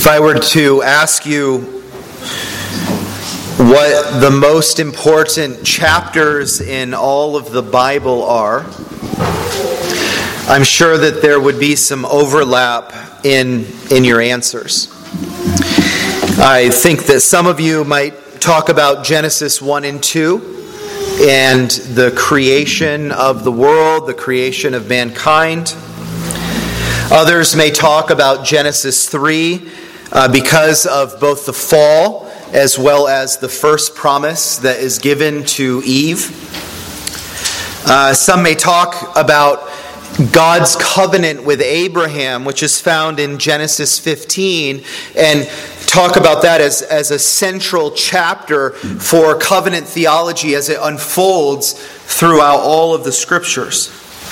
If I were to ask you what the most important chapters in all of the Bible are, I'm sure that there would be some overlap in your answers. I think that some of you might talk about Genesis 1 and 2 and the creation of the world, the creation of mankind. Others may talk about Genesis 3 because of both the fall as well as the first promise that is given to Eve. Some may talk about God's covenant with Abraham, which is found in Genesis 15, and talk about that as a central chapter for covenant theology as it unfolds throughout all of the Scriptures.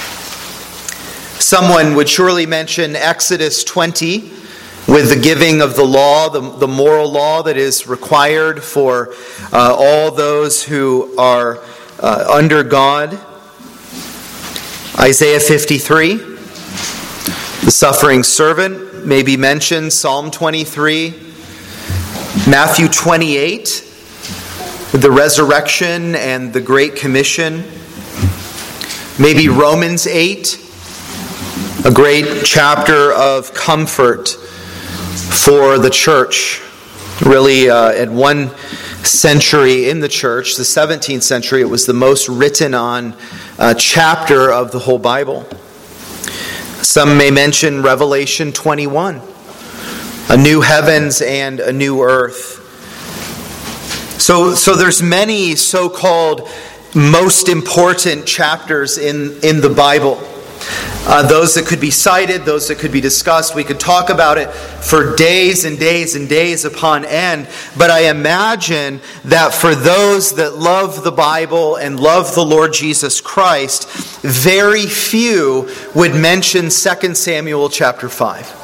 Someone would surely mention Exodus 20 with the giving of the law, the moral law that is required for all those who are under God. Isaiah 53, the suffering servant may be mentioned. Psalm 23, Matthew 28, the resurrection and the Great Commission. Maybe Romans 8, a great chapter of comfort for the church. Really, at one century in the church, the 17th century, it was the most written on chapter of the whole Bible. Some may mention Revelation 21, a new heavens and a new earth. So there's many so-called most important chapters in the Bible. Those that could be cited, those that could be discussed. We could talk about it for days and days and days upon end. But I imagine that for those that love the Bible and love the Lord Jesus Christ, very few would mention 2 Samuel chapter 5.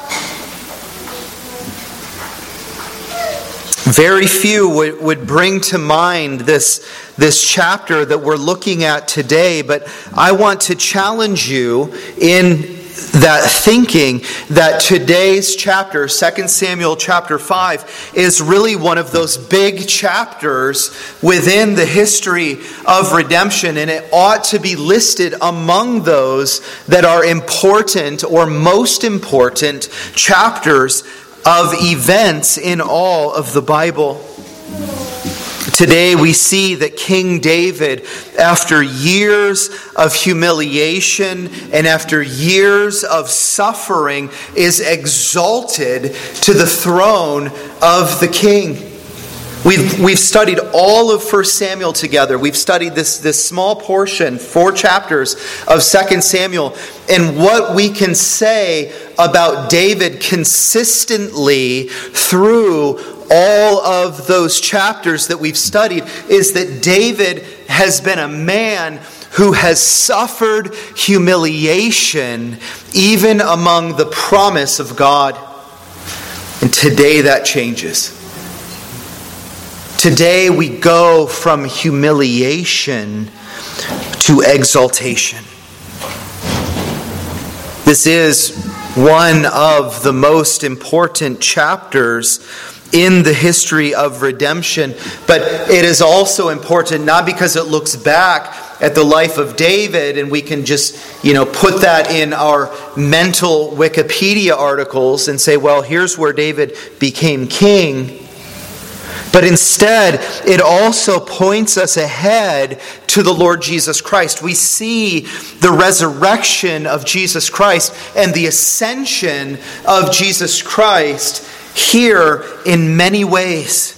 Very few would bring to mind this chapter that we're looking at today, but I want to challenge you in that thinking that today's chapter, 2 Samuel chapter 5, is really one of those big chapters within the history of redemption, and it ought to be listed among those that are important or most important chapters of events in all of the Bible. Today we see that King David, after years of humiliation and after years of suffering, is exalted to the throne of the king. We've studied all of 1 Samuel together. We've studied this small portion, 4 chapters of 2 Samuel. And what we can say about David consistently through all of those chapters that we've studied is that David has been a man who has suffered humiliation even among the promise of God. And today that changes. Today we go from humiliation to exaltation. This is one of the most important chapters in the history of redemption, but it is also important not because it looks back at the life of David and we can just, put that in our mental Wikipedia articles and say, well, here's where David became king. But instead, it also points us ahead to the Lord Jesus Christ. We see the resurrection of Jesus Christ and the ascension of Jesus Christ here in many ways.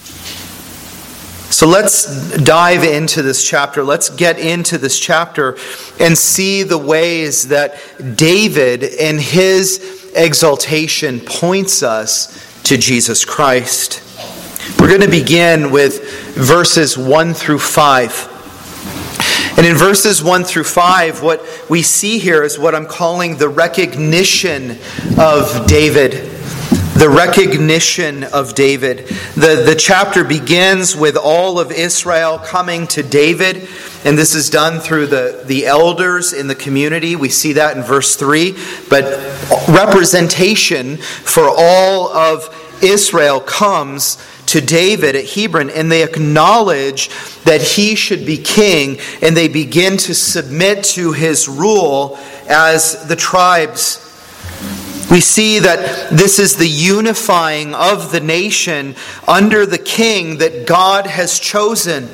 So let's dive into this chapter. Let's get into this chapter and see the ways that David in his exaltation points us to Jesus Christ. We're going to begin with verses 1 through 5. And in verses 1 through 5, what we see here is what I'm calling the recognition of David. The recognition of David. The chapter begins with all of Israel coming to David and this is done through the elders in the community. We see that in verse 3. But representation for all of Israel comes to David at Hebron, and they acknowledge that he should be king, and they begin to submit to his rule as the tribes. We see that this is the unifying of the nation under the king that God has chosen.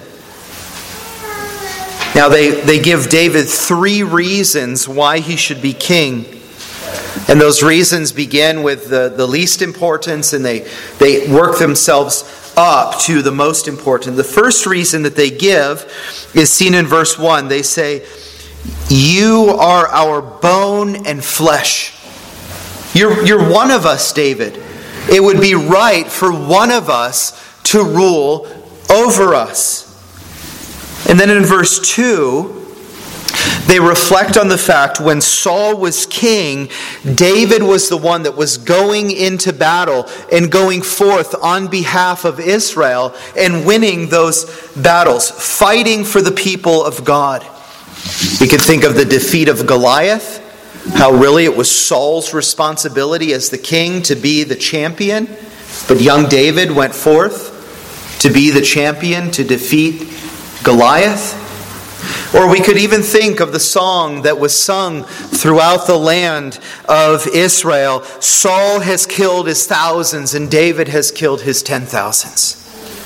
Now they give David 3 reasons why he should be king. And those reasons begin with the least importance, and they work themselves up to the most important. The first reason that they give is seen in verse 1. They say, "You are our bone and flesh." You're one of us, David. It would be right for one of us to rule over us. And then in verse 2, they reflect on the fact when Saul was king, David was the one that was going into battle and going forth on behalf of Israel and winning those battles, fighting for the people of God. We could think of the defeat of Goliath, how really it was Saul's responsibility as the king to be the champion, but young David went forth to be the champion to defeat Goliath. Or we could even think of the song that was sung throughout the land of Israel. Saul has killed his thousands and David has killed his 10,000s.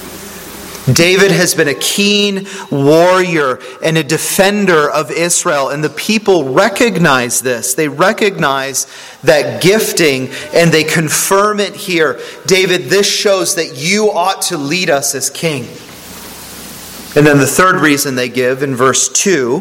David has been a keen warrior and a defender of Israel, and the people recognize this. They recognize that gifting, and they confirm it here. David, this shows that you ought to lead us as king. And then the third reason they give in verse 2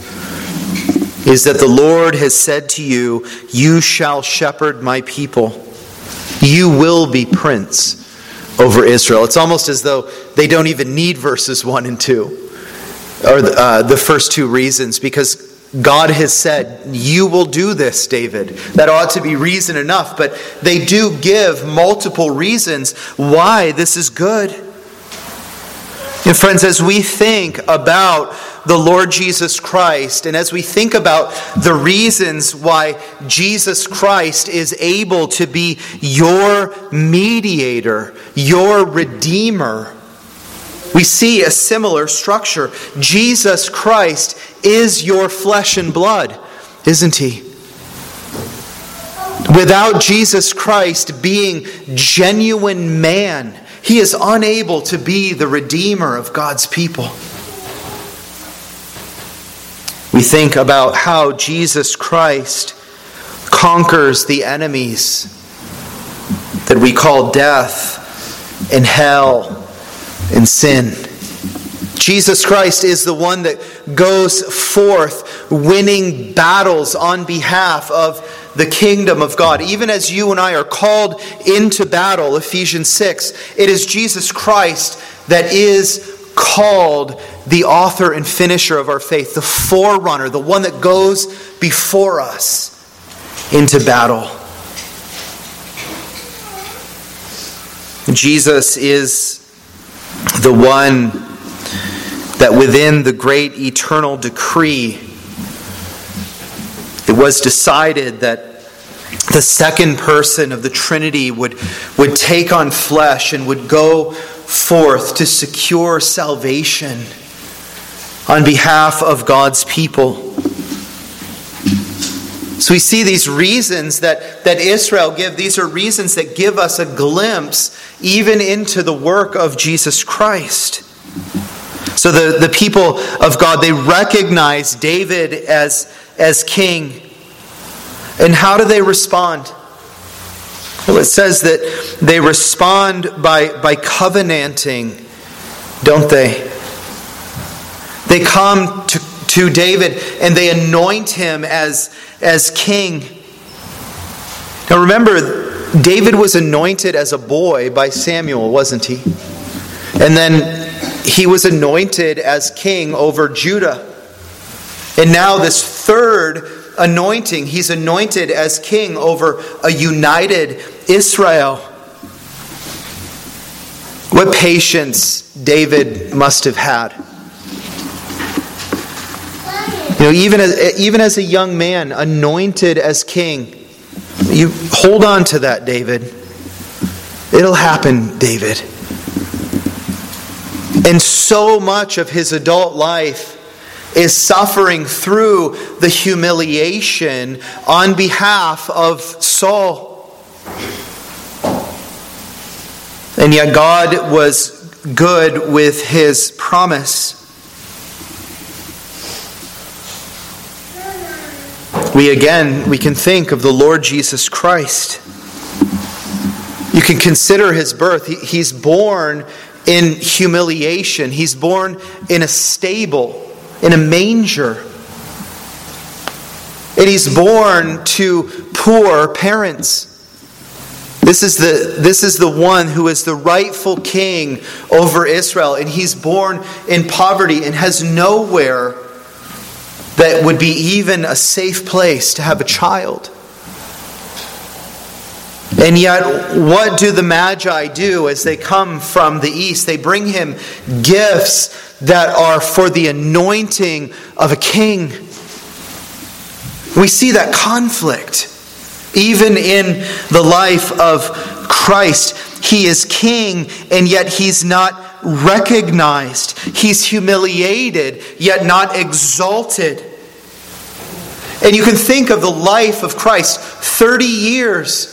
is that the Lord has said to you, "You shall shepherd my people. You will be prince over Israel." It's almost as though they don't even need verses 1 and 2, or the first 2 reasons, because God has said, "You will do this, David." That ought to be reason enough, but they do give multiple reasons why this is good. And friends, as we think about the Lord Jesus Christ, and as we think about the reasons why Jesus Christ is able to be your mediator, your redeemer, we see a similar structure. Jesus Christ is your flesh and blood, isn't he? Without Jesus Christ being genuine man, he is unable to be the redeemer of God's people. We think about how Jesus Christ conquers the enemies that we call death and hell and sin. Jesus Christ is the one that goes forth winning battles on behalf of the kingdom of God. Even as you and I are called into battle, Ephesians 6, it is Jesus Christ that is called the author and finisher of our faith, the forerunner, the one that goes before us into battle. Jesus is the one that within the great eternal decree, it was decided that the second person of the Trinity would take on flesh and would go forth to secure salvation on behalf of God's people. So we see these reasons that Israel give. These are reasons that give us a glimpse even into the work of Jesus Christ. So the people of God, they recognize David as king. And how do they respond? Well, it says that they respond by covenanting, don't they? They come to David and they anoint him as king. Now remember, David was anointed as a boy by Samuel, wasn't he? And then he was anointed as king over Judah. And now this third anointing, he's anointed as king over a united Israel. What patience David must have had. Even as a young man, anointed as king, you hold on to that, David. It'll happen, David. And so much of his adult life is suffering through the humiliation on behalf of Saul. And yet God was good with his promise. We can think of the Lord Jesus Christ. You can consider his birth. He's born in humiliation. He's born in a stable, in a manger. And he's born to poor parents. This is the one who is the rightful king over Israel. And he's born in poverty and has nowhere that would be even a safe place to have a child. And yet, what do the Magi do as they come from the east? They bring him gifts that are for the anointing of a king. We see that conflict even in the life of Christ. He is king, and yet he's not recognized. He's humiliated, yet not exalted. And you can think of the life of Christ, 30 years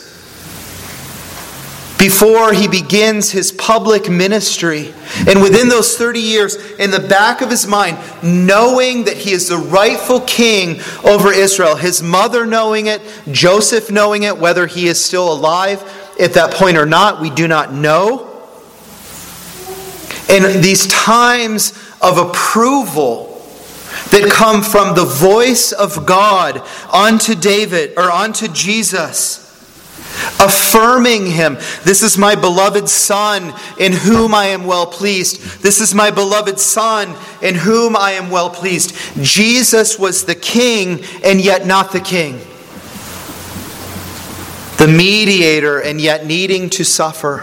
before he begins his public ministry. And within those 30 years, in the back of his mind, knowing that he is the rightful king over Israel, his mother knowing it, Joseph knowing it, whether he is still alive at that point or not, we do not know. And these times of approval that come from the voice of God unto David, or unto Jesus, affirming him. This is my beloved Son, in whom I am well pleased. This is my beloved Son, in whom I am well pleased. Jesus was the king, and yet not the king. The mediator, and yet needing to suffer.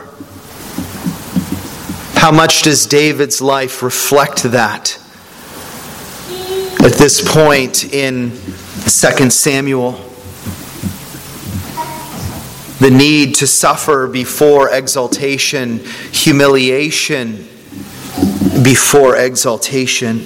How much does David's life reflect that? At this point in 2 Samuel, the need to suffer before exaltation, humiliation before exaltation.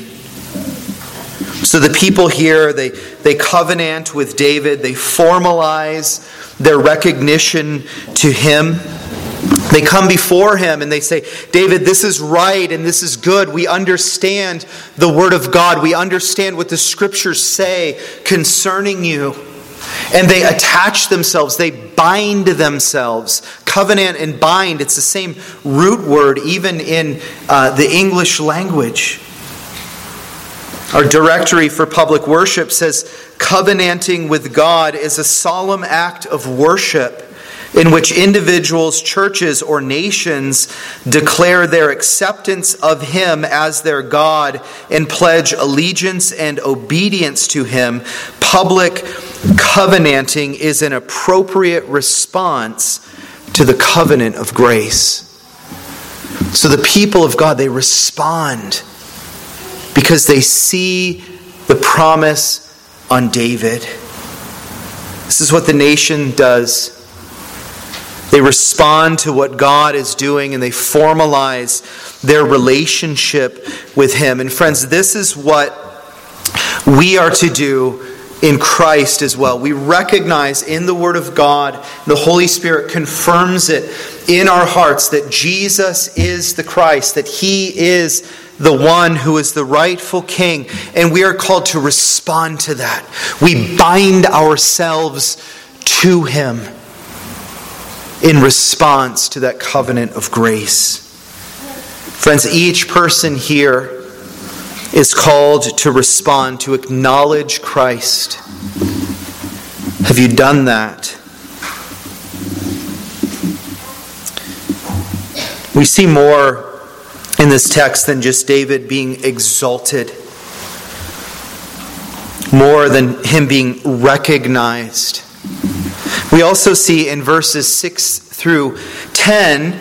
So the people here, they covenant with David, they formalize their recognition to him. They come before him and they say, David, this is right and this is good. We understand the word of God. We understand what the scriptures say concerning you. And they attach themselves. They bind themselves. Covenant and bind, it's the same root word even in the English language. Our directory for public worship says, covenanting with God is a solemn act of worship in which individuals, churches, or nations declare their acceptance of Him as their God and pledge allegiance and obedience to Him. Public covenanting is an appropriate response to the covenant of grace. So the people of God, they respond because they see the promise on David. This is what the nation does. They respond to what God is doing and they formalize their relationship with Him. And friends, this is what we are to do in Christ as well. We recognize in the Word of God, the Holy Spirit confirms it in our hearts that Jesus is the Christ, that He is the one who is the rightful King. And we are called to respond to that. We bind ourselves to Him in response to that covenant of grace. Friends, each person here is called to respond, to acknowledge Christ. Have you done that? We see more in this text than just David being exalted, more than him being recognized. We also see in verses 6 through 10,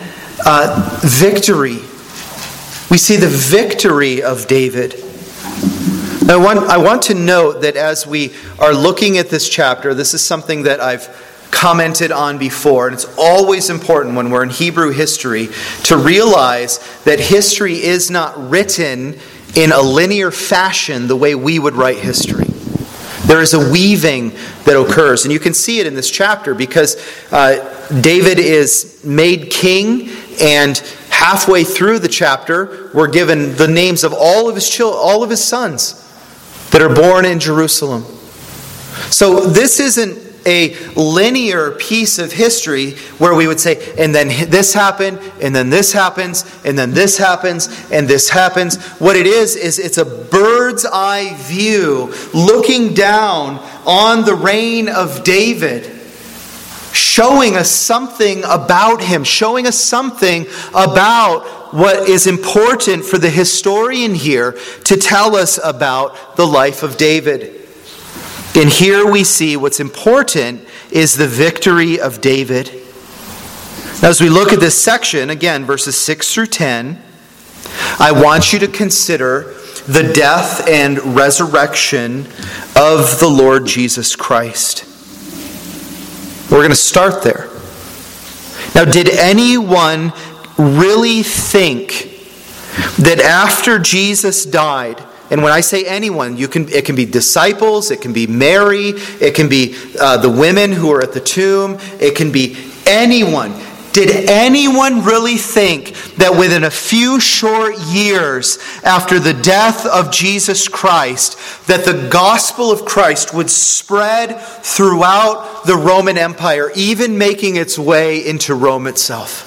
victory. We see the victory of David. I want to note that as we are looking at this chapter, this is something that I've commented on before, and it's always important when we're in Hebrew history to realize that history is not written in a linear fashion the way we would write history. There is a weaving that occurs, and you can see it in this chapter because David is made king, and halfway through the chapter, we're given the names of all of his sons that are born in Jerusalem. So this isn't a linear piece of history where we would say, and then this happened, and then this happens, and then this happens, and this happens. What it is it's a bird's eye view looking down on the reign of David, showing us something about him, showing us something about what is important for the historian here to tell us about the life of David. And here we see what's important is the victory of David. Now, as we look at this section, again, verses 6 through 10, I want you to consider the death and resurrection of the Lord Jesus Christ. We're going to start there. Now, did anyone really think that after Jesus died, and when I say anyone, it can be disciples, it can be Mary, it can be the women who are at the tomb, it can be anyone. Did anyone really think that within a few short years after the death of Jesus Christ, that the gospel of Christ would spread throughout the Roman Empire, even making its way into Rome itself?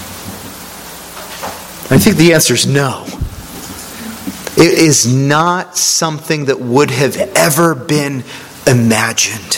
I think the answer is no. It is not something that would have ever been imagined.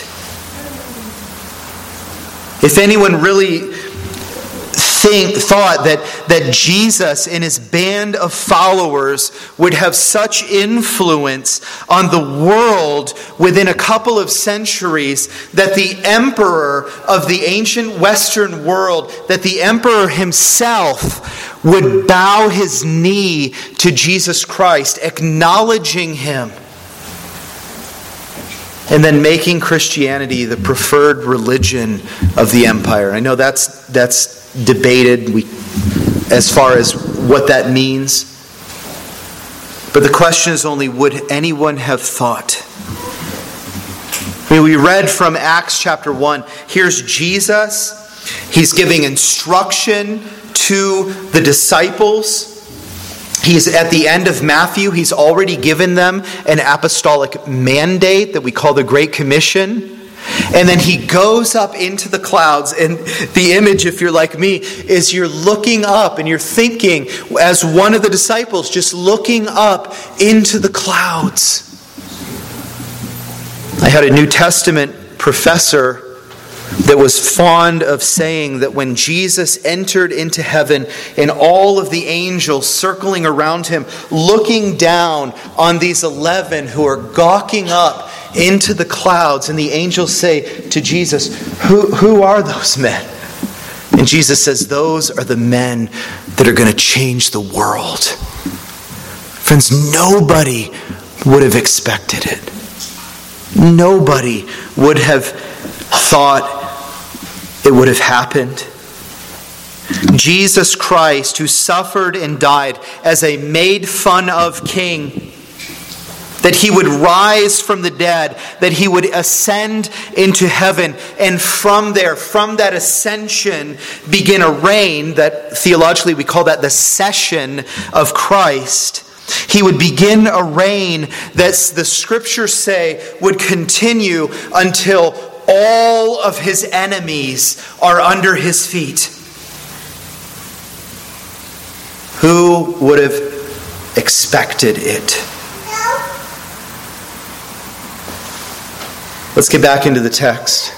If anyone really thought that Jesus and his band of followers would have such influence on the world within a couple of centuries that the emperor of the ancient Western world, that the emperor himself would bow his knee to Jesus Christ, acknowledging him, and then making Christianity the preferred religion of the empire. I know that's debated as far as what that means. But the question is only, would anyone have thought? I mean, we read from Acts chapter 1. Here's Jesus. He's giving instruction to the disciples. He's at the end of Matthew. He's already given them an apostolic mandate that we call the Great Commission. And then he goes up into the clouds. And the image, if you're like me, is you're looking up and you're thinking as one of the disciples, just looking up into the clouds. I had a New Testament professor that was fond of saying that when Jesus entered into heaven and all of the angels circling around him, looking down on these 11 who are gawking up into the clouds, and the angels say to Jesus, who are those men? And Jesus says, those are the men that are going to change the world. Friends, nobody would have expected it. Nobody would have thought it would have happened. Jesus Christ, who suffered and died as a made fun of king, that he would rise from the dead, that he would ascend into heaven, and from there, from that ascension, begin a reign that theologically we call that the session of Christ. He would begin a reign that the scriptures say would continue until all of his enemies are under his feet. Who would have expected it? Let's get back into the text.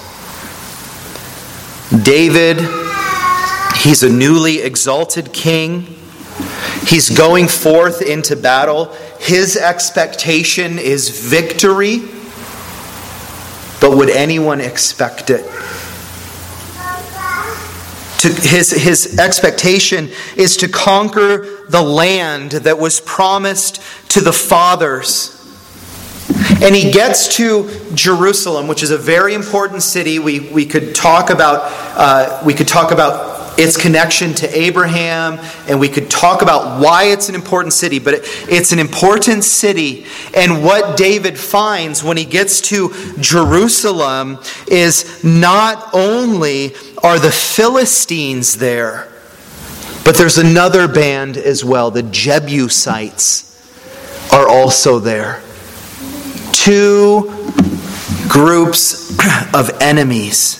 David, he's a newly exalted king. He's going forth into battle. His expectation is victory. But would anyone expect it? His expectation is to conquer the land that was promised to the fathers. And he gets to Jerusalem, which is a very important city. We could talk about its connection to Abraham, and we could talk about why it's an important city. But it's an important city, and what David finds when he gets to Jerusalem is not only are the Philistines there, but there's another band as well. The Jebusites are also there. Two groups of enemies.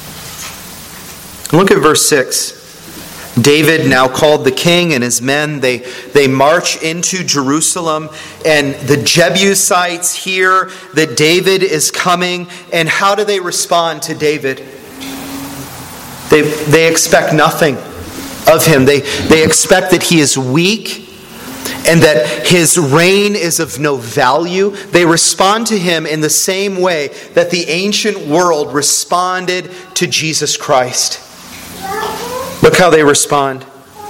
Look at verse 6. David, now called the king and his men, they march into Jerusalem, and the Jebusites hear that David is coming. And how do they respond to David? They expect nothing of him. They expect that he is weak and that his reign is of no value. They respond to him in the same way that the ancient world responded to Jesus Christ. Look how they respond.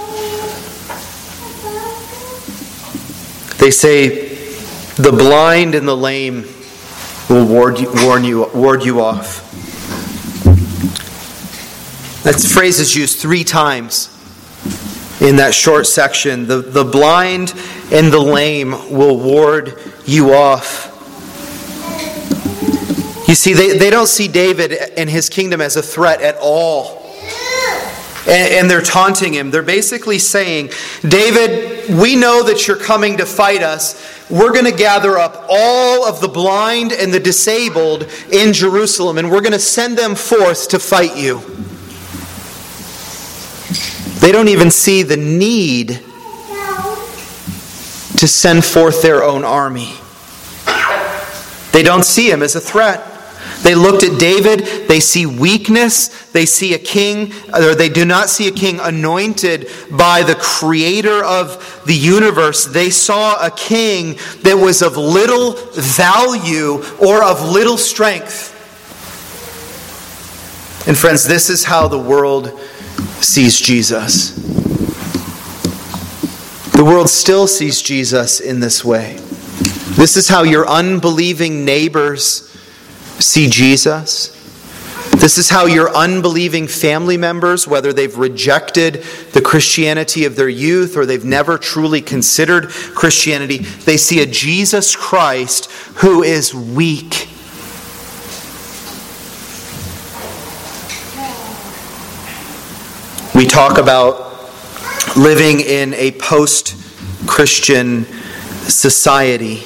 They say, "The blind and the lame will ward you off." That phrase is used 3 times in that short section. The blind and the lame will ward you off. You see, they don't see David and his kingdom as a threat at all. And they're taunting him. They're basically saying, "David, we know that you're coming to fight us. We're going to gather up all of the blind and the disabled in Jerusalem, and we're going to send them forth to fight you." They don't even see the need to send forth their own army. They don't see him as a threat. They looked at David, they see weakness, they see a king, or they do not see a king anointed by the creator of the universe. They saw a king that was of little value or of little strength. And friends, this is how the world sees Jesus. The world still sees Jesus in this way. This is how your unbelieving neighbors see Jesus. This is how your unbelieving family members, whether they've rejected the Christianity of their youth or they've never truly considered Christianity, they see a Jesus Christ who is weak. We talk about living in a post-Christian society.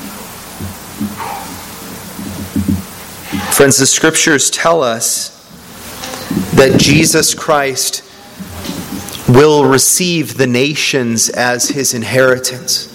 Friends, the Scriptures tell us that Jesus Christ will receive the nations as his inheritance.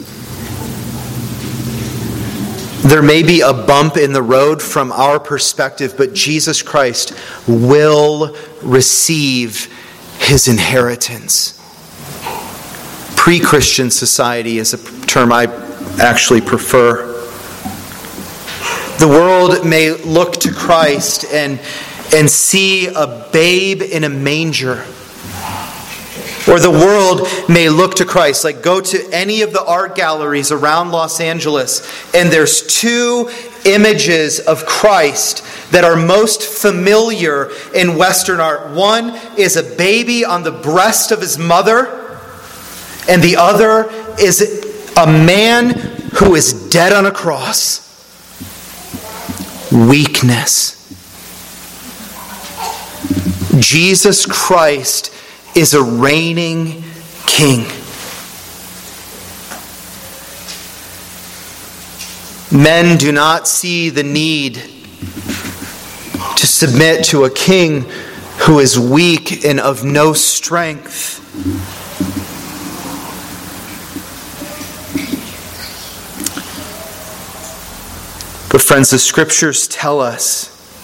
There may be a bump in the road from our perspective, but Jesus Christ will receive his inheritance. Pre-Christian society is a term I actually prefer. The world may look to Christ and see a babe in a manger. Or the world may look to Christ, like go to any of the art galleries around Los Angeles, and there's 2 images of Christ that are most familiar in Western art. One is a baby on the breast of his mother, and the other is a man who is dead on a cross. Weakness. Jesus Christ is a reigning king. Men do not see the need to submit to a king who is weak and of no strength. But friends, the Scriptures tell us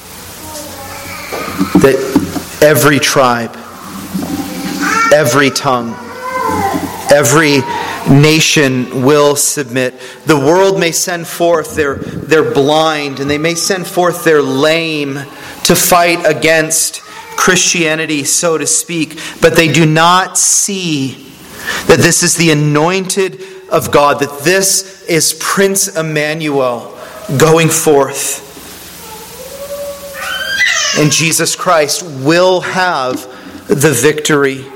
that every tribe, every tongue, every nation will submit. The world may send forth their blind, and they may send forth their lame to fight against Christianity, so to speak, but they do not see that this is the anointed of God, that this is Prince Emmanuel, going forth. And Jesus Christ will have the victory.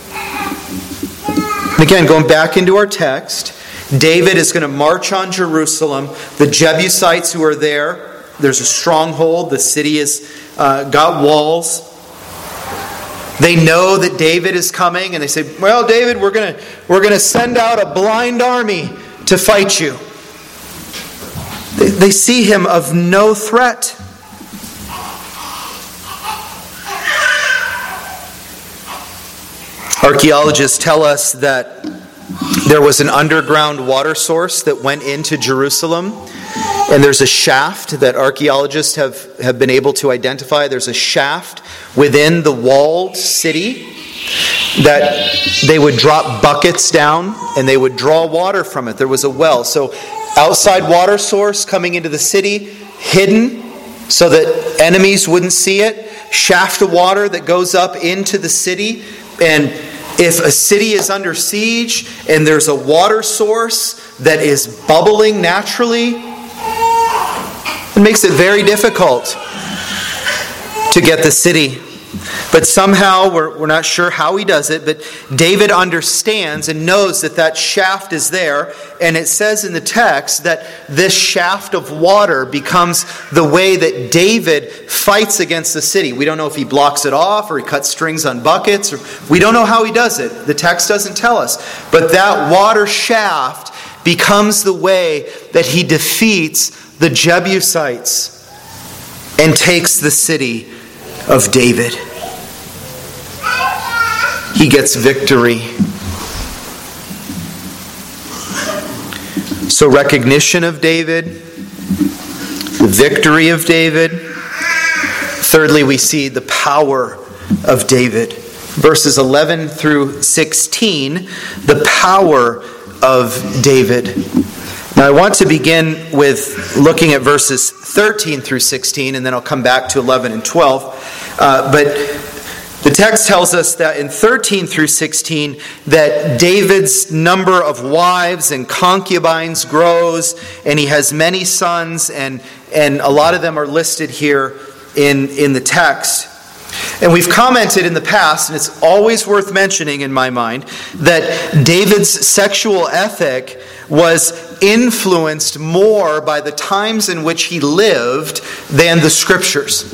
Again, going back into our text, David is going to march on Jerusalem. The Jebusites who are there, there's a stronghold. The city has got walls. They know that David is coming, and they say, well, David, we're going to send out a blind army to fight you. They see him of no threat. Archaeologists tell us that there was an underground water source that went into Jerusalem, and there's a shaft that archaeologists have been able to identify. There's a shaft within the walled city that they would drop buckets down and they would draw water from it. There was a well. So outside water source coming into the city, hidden so that enemies wouldn't see it. Shaft of water that goes up into the city. And if a city is under siege and there's a water source that is bubbling naturally, it makes it very difficult to get the city. But somehow, we're not sure how he does it, but David understands and knows that that shaft is there. And it says in the text that this shaft of water becomes the way that David fights against the city. We don't know if he blocks it off or he cuts strings on buckets. We don't know how he does it. The text doesn't tell us. But that water shaft becomes the way that he defeats the Jebusites and takes the city of David. He gets victory. So recognition of David, the victory of David. Thirdly, we see the power of David. Verses 11 through 16, the power of David. Now I want to begin with looking at verses 13 through 16, and then I'll come back to 11 and 12. But the text tells us that in 13 through 16 that David's number of wives and concubines grows, and he has many sons, and a lot of them are listed here in the text. And we've commented in the past, and it's always worth mentioning in my mind, that David's sexual ethic was influenced more by the times in which he lived than the Scriptures.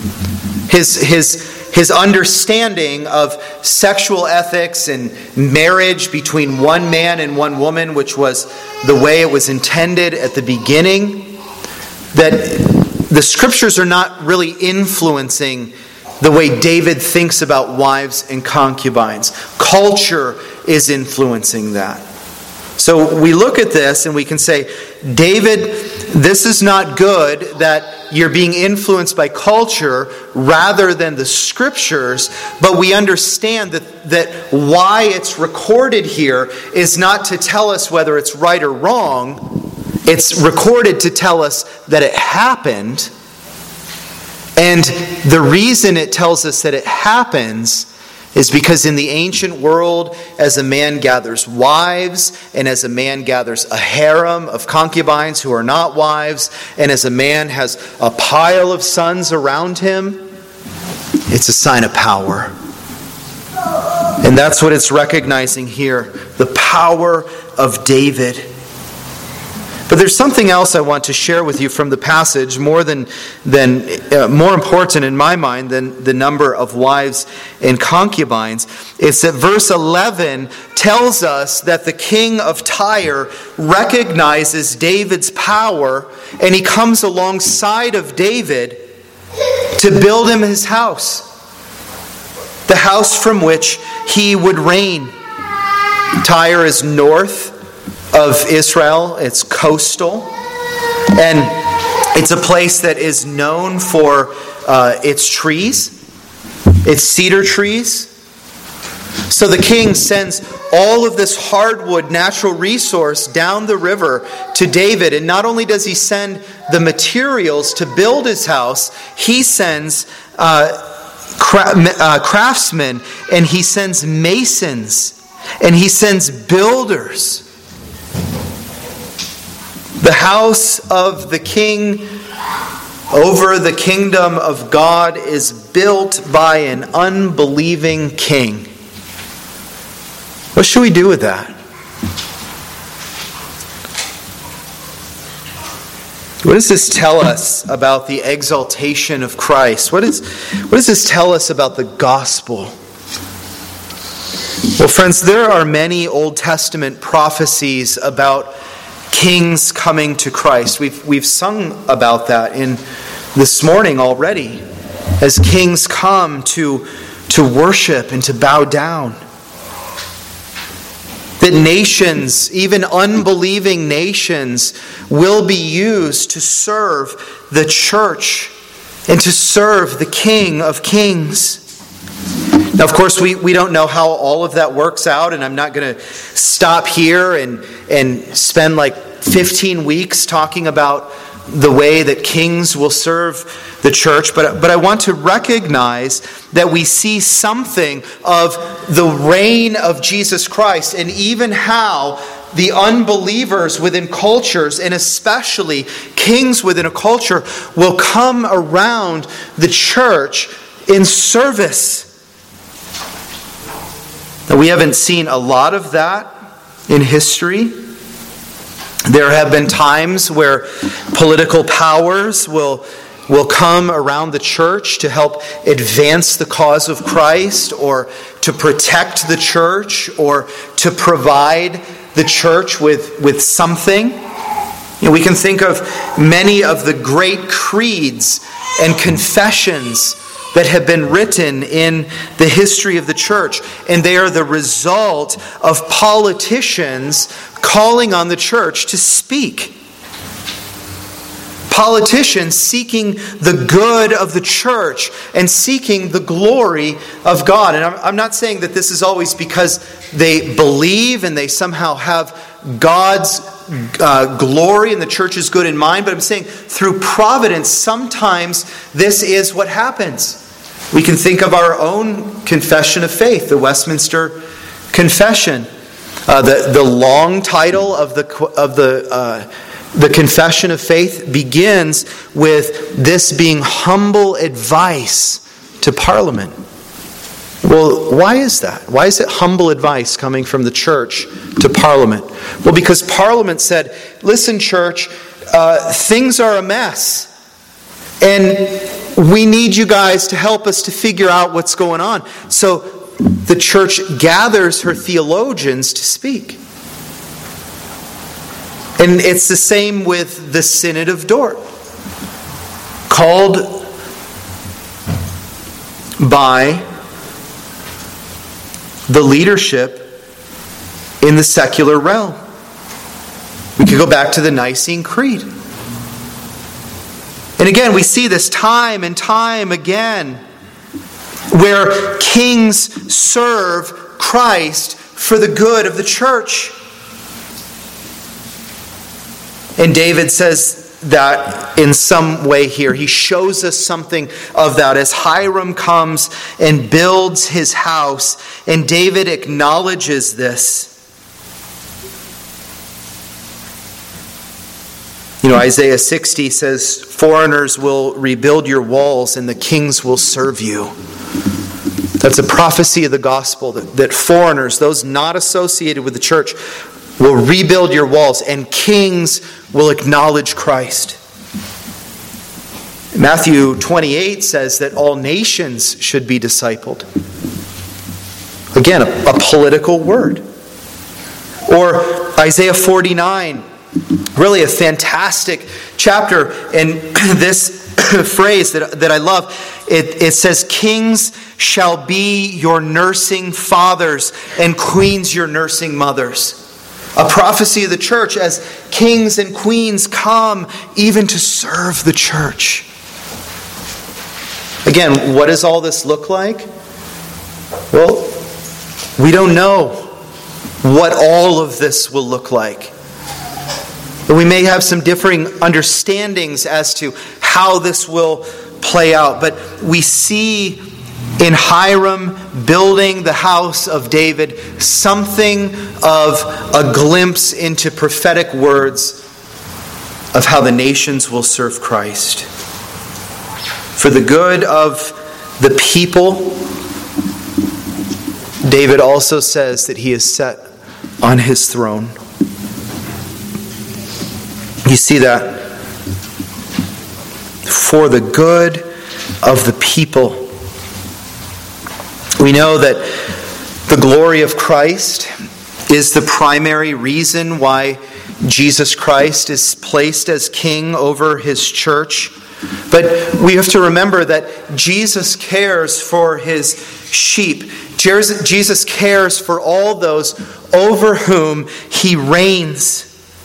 His understanding of sexual ethics and marriage between one man and one woman, which was the way it was intended at the beginning, that the Scriptures are not really influencing the way David thinks about wives and concubines. Culture is influencing that. So we look at this and we can say, David, this is not good that you're being influenced by culture rather than the Scriptures, but we understand that why it's recorded here is not to tell us whether it's right or wrong. It's recorded to tell us that it happened. And the reason it tells us that it happens is because in the ancient world, as a man gathers wives, and as a man gathers a harem of concubines who are not wives, and as a man has a pile of sons around him, it's a sign of power. And that's what it's recognizing here, the power of David. But there's something else I want to share with you from the passage, more important in my mind than the number of wives and concubines. It's that verse 11 tells us that the king of Tyre recognizes David's power, and he comes alongside of David to build him his house, the house from which he would reign. Tyre is north of Israel. It's coastal, and it's a place that is known for its trees, its cedar trees. So the king sends all of this hardwood natural resource down the river to David, and not only does he send the materials to build his house, he sends craftsmen, and he sends masons, and he sends builders. The house of the king over the kingdom of God is built by an unbelieving king. What should we do with that? What does this tell us about the exaltation of Christ? What does this tell us about the gospel? Well, friends, there are many Old Testament prophecies about kings coming to Christ. We've sung about that in this morning already, as kings come to worship and to bow down. That nations, even unbelieving nations, will be used to serve the church and to serve the King of Kings. Now, of course, we don't know how all of that works out, and I'm not going to stop here and spend like 15 weeks talking about the way that kings will serve the church, but I want to recognize that we see something of the reign of Jesus Christ, and even how the unbelievers within cultures, and especially kings within a culture, will come around the church in service. Now, we haven't seen a lot of that in history. There have been times where political powers will come around the church to help advance the cause of Christ, or to protect the church, or to provide the church with something. We can think of many of the great creeds and confessions that have been written in the history of the church, and they are the result of politicians calling on the church to speak. Politicians seeking the good of the church and seeking the glory of God. And I'm not saying that this is always because they believe and they somehow have God's glory and the church's good in mind, but I'm saying through providence, sometimes this is what happens. We can think of our own confession of faith, the Westminster Confession. The long title of the Confession of Faith begins with this being humble advice to Parliament. Well, why is that? Why is it humble advice coming from the church to Parliament? Well, because Parliament said, listen, church, things are a mess. And we need you guys to help us to figure out what's going on. So the church gathers her theologians to speak. And it's the same with the Synod of Dort, called by the leadership in the secular realm. We could go back to the Nicene Creed. And again, we see this time and time again, where kings serve Christ for the good of the church. And David says that in some way here. He shows us something of that as Hiram comes and builds his house. And David acknowledges this. Isaiah 60 says, foreigners will rebuild your walls and the kings will serve you. That's a prophecy of the gospel, that foreigners, those not associated with the church, will rebuild your walls and kings will acknowledge Christ. Matthew 28 says that all nations should be discipled. Again, a political word. Or Isaiah 49. Really a fantastic chapter, and this phrase that I love, it says, kings shall be your nursing fathers and queens your nursing mothers. A prophecy of the church as kings and queens come even to serve the church. Again, what does all this look like? Well, we don't know what all of this will look like. We may have some differing understandings as to how this will play out. But we see in Hiram building the house of David something of a glimpse into prophetic words of how the nations will serve Christ. For the good of the people, David also says that he is set on his throne. You see that? For the good of the people. We know that the glory of Christ is the primary reason why Jesus Christ is placed as king over his church. But we have to remember that Jesus cares for his sheep. Jesus cares for all those over whom he reigns.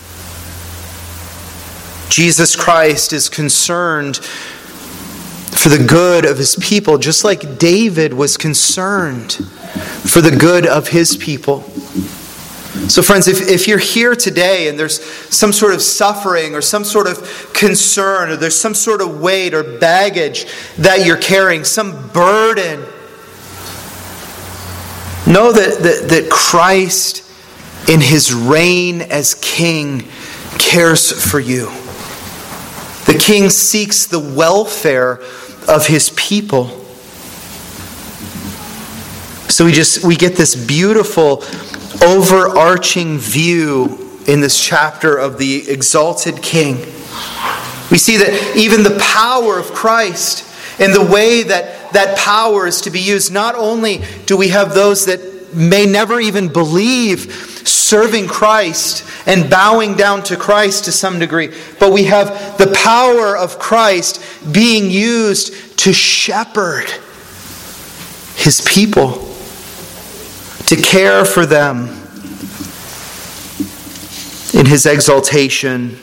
Jesus Christ is concerned for the good of his people, just like David was concerned for the good of his people. So friends, if you're here today and there's some sort of suffering or some sort of concern or there's some sort of weight or baggage that you're carrying, some burden, know that Christ in his reign as king cares for you. The king seeks the welfare of his people. So we get this beautiful overarching view in this chapter of the exalted king. We see that even the power of Christ and the way that power is to be used. Not only do we have those that may never even believe serving Christ and bowing down to Christ to some degree, but we have the power of Christ being used to shepherd his people, to care for them in his exaltation.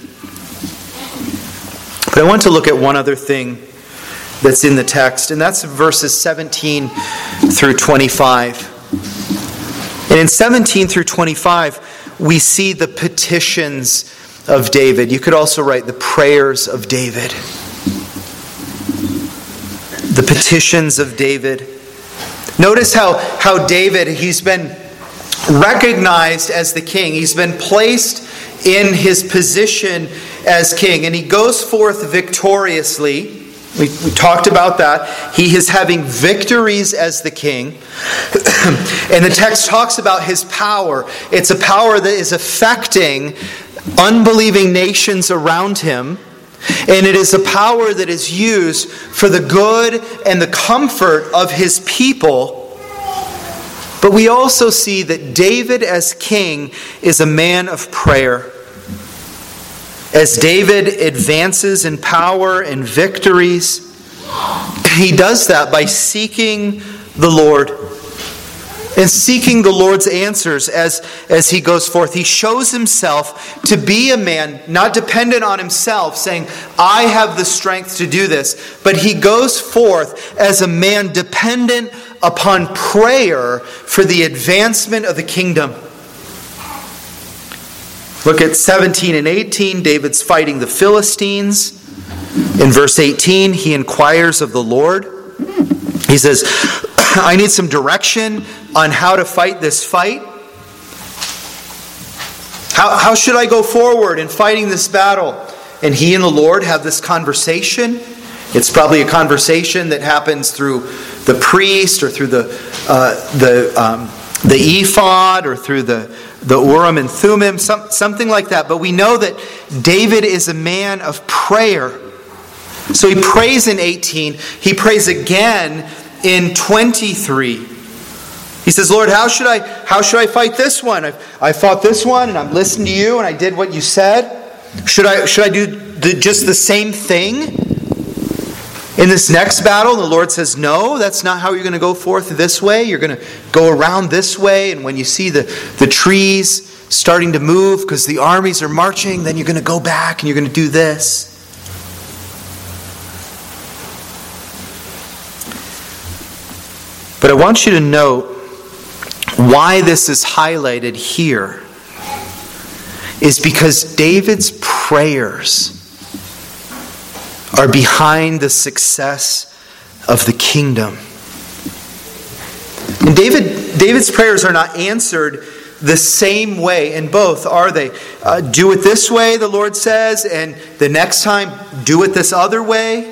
But I want to look at one other thing that's in the text, and that's verses 17 through 25. And in 17 through 25, we see the petitions of David. You could also write the prayers of David. The petitions of David. Notice how David, he's been recognized as the king. He's been placed in his position as king. And he goes forth victoriously. We talked about that. He is having victories as the king. And the text talks about his power. It's a power that is affecting unbelieving nations around him. And it is a power that is used for the good and the comfort of his people. But we also see that David as king is a man of prayer. As David advances in power and victories, he does that by seeking the Lord. And seeking the Lord's answers as he goes forth. He shows himself to be a man not dependent on himself, saying, I have the strength to do this. But he goes forth as a man dependent upon prayer for the advancement of the kingdom. Look at 17 and 18. David's fighting the Philistines. In verse 18, he inquires of the Lord. He says, I need some direction on how to fight this fight. How should I go forward in fighting this battle? And he and the Lord have this conversation. It's probably a conversation that happens through the priest or through the ephod or through the Urim and Thummim, something like that. But we know that David is a man of prayer. So he prays in 18. He prays again in 23. He says, Lord, how should I fight this one? I fought this one and I'm listening to you and I did what you said. Should I do just the same thing in this next battle? And the Lord says, no, that's not how you're going to go forth this way. You're going to go around this way. And when you see the trees starting to move because the armies are marching, then you're going to go back and you're going to do this. But I want you to note why this is highlighted here is because David's prayers are behind the success of the kingdom. And David's prayers are not answered the same way in both, are they? Do it this way, the Lord says, and the next time, do it this other way.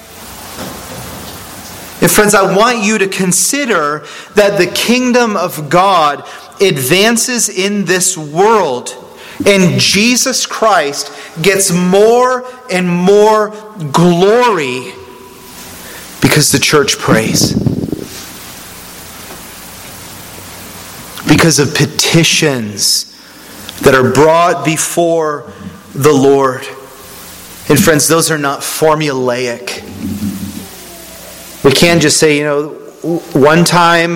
And friends, I want you to consider that the kingdom of God advances in this world, and Jesus Christ gets more and more glory because the church prays. Because of petitions that are brought before the Lord. And friends, those are not formulaic. We can't just say, one time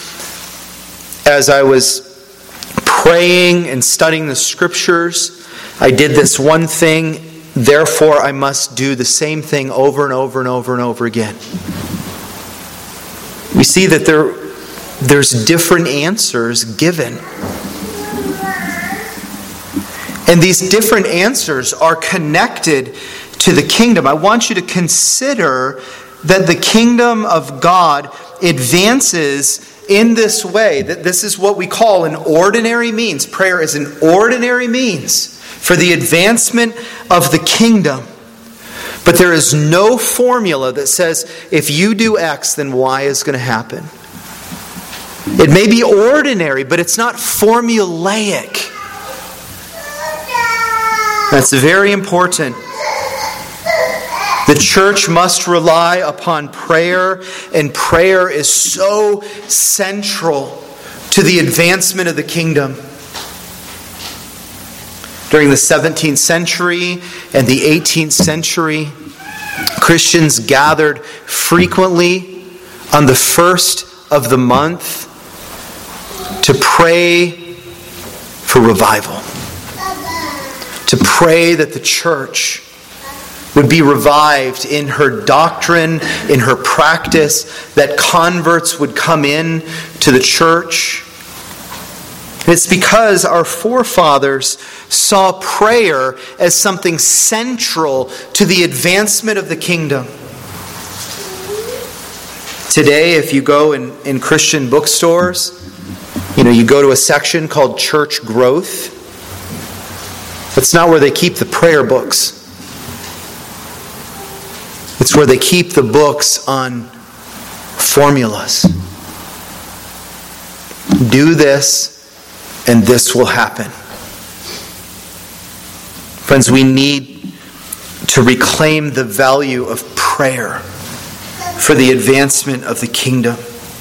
as I was praying and studying the Scriptures, I did this one thing, therefore I must do the same thing over and over and over and over again. We see that there's different answers given. And these different answers are connected to the kingdom. I want you to consider that the kingdom of God advances in this way. That this is what we call an ordinary means. Prayer is an ordinary means for the advancement of the kingdom. But there is no formula that says, if you do X, then Y is going to happen. It may be ordinary, but it's not formulaic. That's very important. The church must rely upon prayer, and prayer is so central to the advancement of the kingdom. During the 17th century and the 18th century, Christians gathered frequently on the first of the month to pray for revival. To pray that the church would be revived in her doctrine, in her practice, that converts would come in to the church. And it's because our forefathers saw prayer as something central to the advancement of the kingdom. Today, if you go in Christian bookstores, you go to a section called Church Growth. That's not where they keep the prayer books. It's where they keep the books on formulas. Do this, and this will happen. Friends, we need to reclaim the value of prayer for the advancement of the kingdom.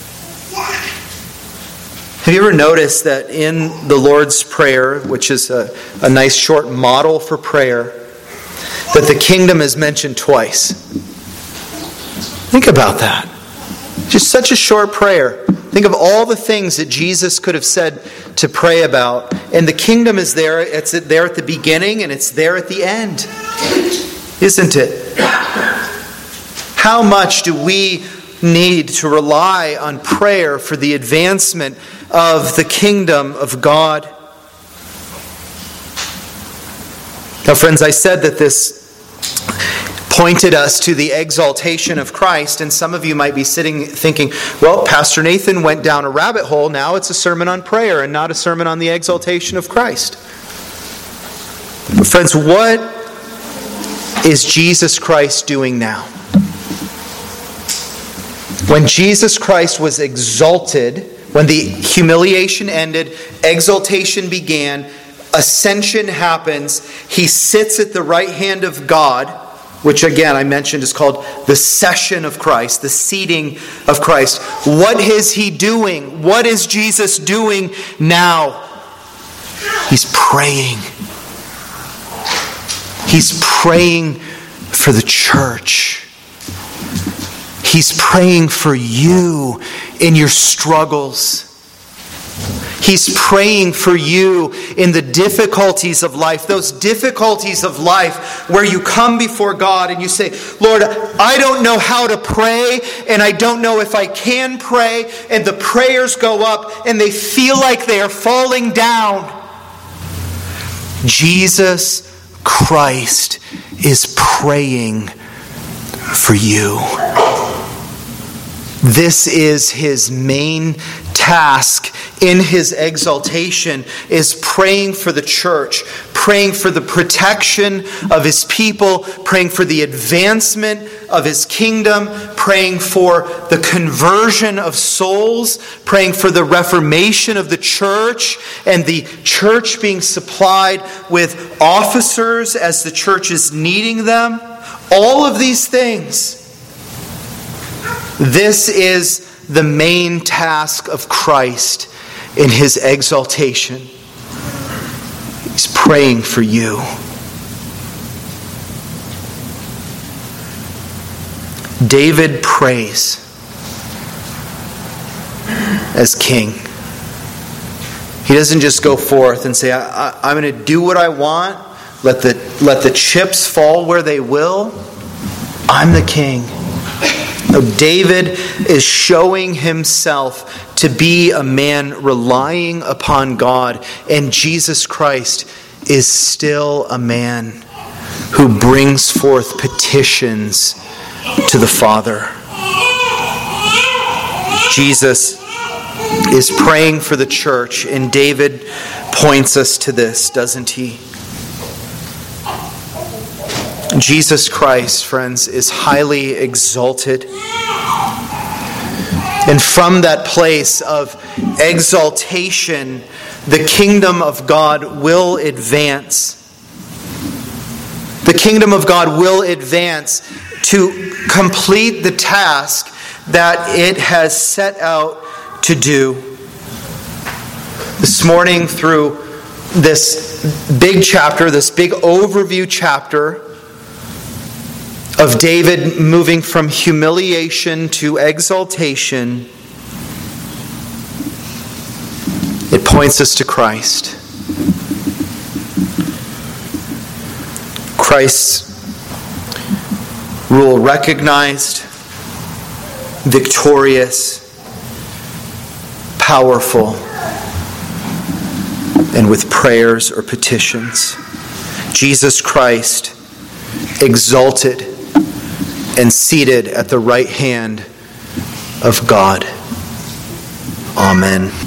Have you ever noticed that in the Lord's Prayer, which is a nice short model for prayer, that the kingdom is mentioned twice? Think about that. Just such a short prayer. Think of all the things that Jesus could have said to pray about. And the kingdom is there. It's there at the beginning and it's there at the end. Isn't it? How much do we need to rely on prayer for the advancement of the kingdom of God? Now, friends, I said that this pointed us to the exaltation of Christ, and some of you might be sitting thinking, well, Pastor Nathan went down a rabbit hole, now it's a sermon on prayer and not a sermon on the exaltation of Christ. But friends, what is Jesus Christ doing now? When Jesus Christ was exalted, when the humiliation ended, exaltation began, ascension happens, He sits at the right hand of God, which again I mentioned is called the session of Christ, the seating of Christ. What is He doing? What is Jesus doing now? He's praying. He's praying for the church. He's praying for you in your struggles. He's praying for you in the difficulties of life. Those difficulties of life where you come before God and you say, Lord, I don't know how to pray and I don't know if I can pray. And the prayers go up and they feel like they are falling down. Jesus Christ is praying for you. This is His main task task in his exaltation is praying for the church, praying for the protection of his people, praying for the advancement of his kingdom, praying for the conversion of souls, praying for the reformation of the church, and the church being supplied with officers as the church is needing them. All of these things. This is the main task of Christ in his exaltation. He's praying for you. David prays as king. He doesn't just go forth and say, I'm going to do what I want. Let the chips fall where they will. I'm the king. No, David is showing himself to be a man relying upon God, and Jesus Christ is still a man who brings forth petitions to the Father. Jesus is praying for the church, and David points us to this, doesn't he? Jesus Christ, friends, is highly exalted. And from that place of exaltation, the kingdom of God will advance. The kingdom of God will advance to complete the task that it has set out to do. This morning, through this big chapter, this big overview chapter of David moving from humiliation to exaltation, it points us to Christ. Christ's rule recognized, victorious, powerful, and with prayers or petitions. Jesus Christ exalted and seated at the right hand of God. Amen.